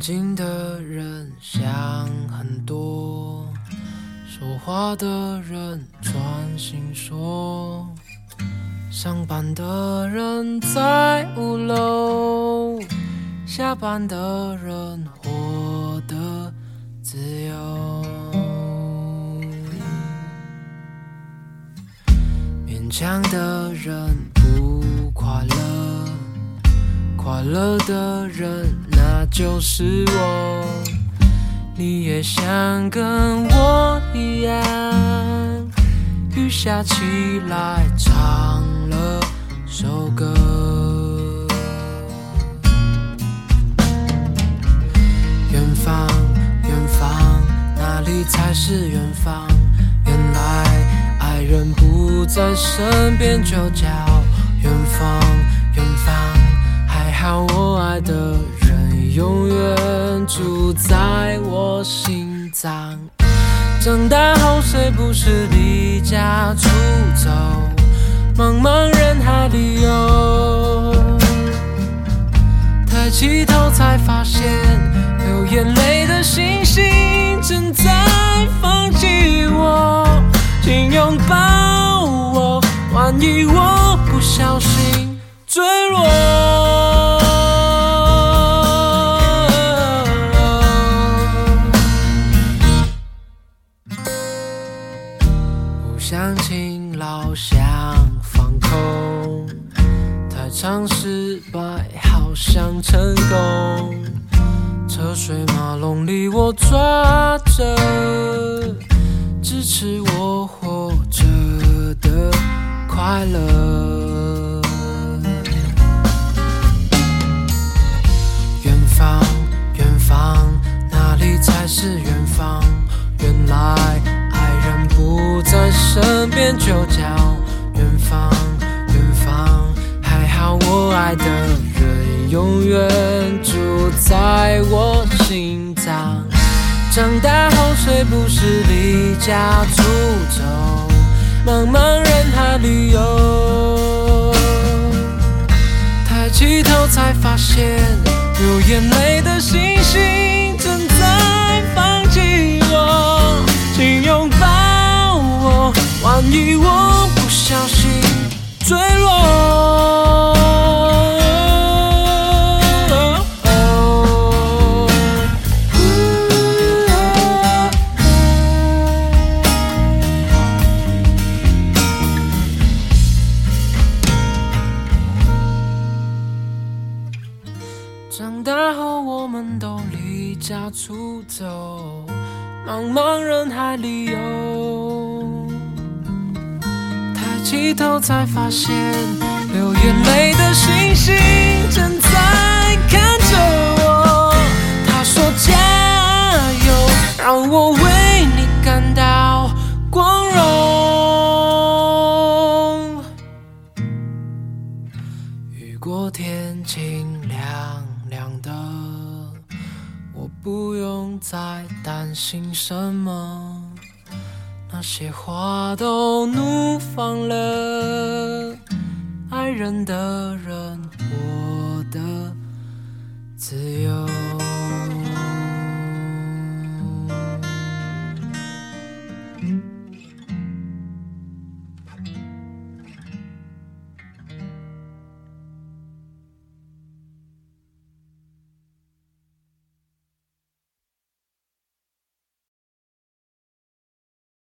近的人想很多，说话的人专心说，上班的人在5楼，下班的人活得自由。勉强的人不快乐，快乐的人那就是我。你也想跟我一样，雨下起来唱了首歌。远方，远方，哪里才是远方？原来爱人不在身边就叫远方，远方。还好我爱的人永远住在我心脏。长大后谁不是离家出走，茫茫人海里游，抬起头才发现流眼泪的星星正在放弃我，请拥抱我，万一我不小心坠落。不想勤劳，想放空，太常失败，好想成功。车水马龙里我抓着支持我活着的快乐。远方，远方，哪里才是远方？原来爱人不在身边就叫远方，远方。还好我爱的人永远住在我心脏。长大后谁不是离家出走，茫茫人海里游，抬起头才发现流眼泪的星星正在放弃我，请拥抱我，万一我不小心坠落。长大后我们都离家出走，茫茫人海里游，抬起头才发现流眼泪的星星正在看着我。他说加油，让我为你感到光荣。雨过天晴亮亮的，我不用再担心什么，那些花都怒放了，爱人的人活得自由。